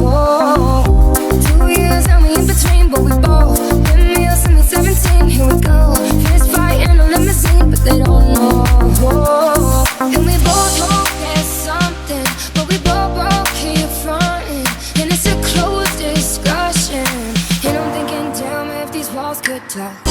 2 years and we in between, but we both been me since we 17. Here we go, fist fight in a limousine, but they don't know. And we both know there's something, but we both keep fronting, and it's a closed discussion. And I'm thinking, damn, if these walls could talk.